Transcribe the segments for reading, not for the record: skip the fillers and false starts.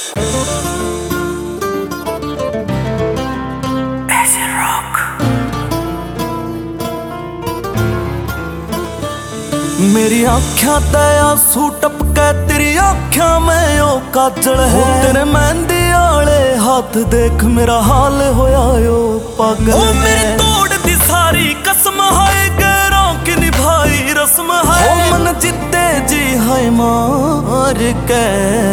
मेरी आँखों ते आंसू टपके तेरी आँखों में ओ काजल है। तेरे मेहंदी आले हाथ देख मेरा हाल होया यो पागल है। मेरी तोड़ दी सारी कसम है गैरों की निभाई रस्म है। ओ मन जिते जी है मार के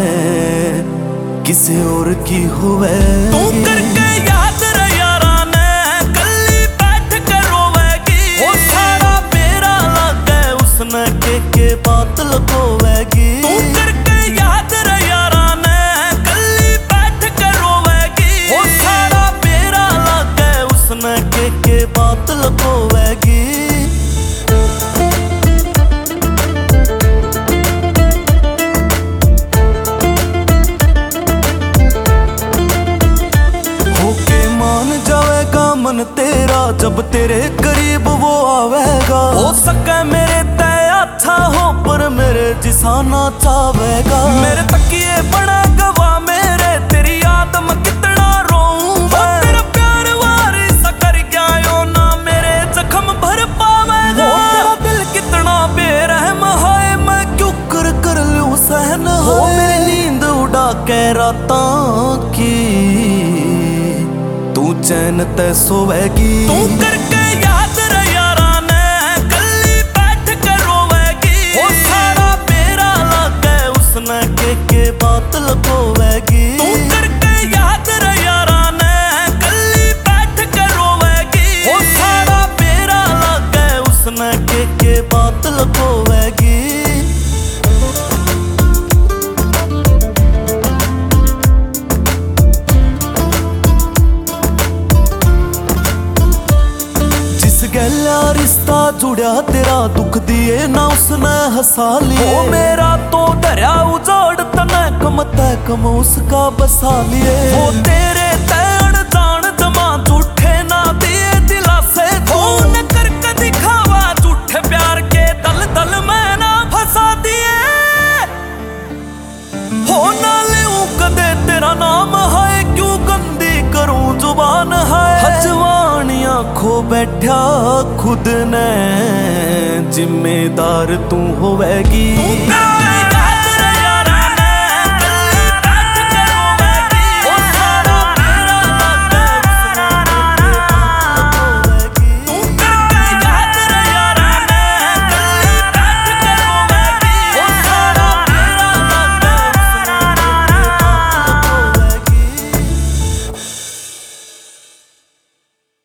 किसी और की हुए तू करके याद रे यारा ने गली बैठ के रोवेगी। ओ सारा मेरा लागे उसने के बात लगोवेगी। तू करके याद रे यारा ने गली बैठ के रोवेगी। ओ सारा मेरा लागे उसने के बात लगोवेगी। मन तेरा जब तेरे करीब वो आवेगा। हो सके मेरे ते अच्छा हो पर मेरे जिसा ना चावेगा। मेरे तकिए बड़ा गवा मेरे तेरी याद में कितना रोऊं मैं। तेरा प्यार वारिस कर गया यो ना मेरे जख्म भर पावेगा। तेरा दिल कितना बेरहम है मैं क्यों कर लूं सहन। हो मेरी नींद उड़ा के रातां की तू चैन ते सोवेगी। तू करके याद रे यारा ने गली बैठ के रोवेगी। ओ सारा मेरा लागे उसने के बात लगोवेगी। तू करके याद रे यारा ने गली बैठ के रोवेगी। ओ सारा मेरा लागे उसने के बात लगोवेगी। गहला रिश्ता जुड़ा तेरा दुख दिए ना उसने हंसा लिए। ओ मेरा तो दरिया उजाड़ तने कम उसका बसा लिए। वो तेरे तैन जान जमा झूठे ना दिए दिलासे। फोन करके दिखावा झूठे प्यार के दल दल में ना फंसा दिए। हो ना ले कदे तेरा नाम है क्यों गंदी करूं जुबान है। जवानियां खो बैठा खुद ने जिम्मेदार तू होवेगी।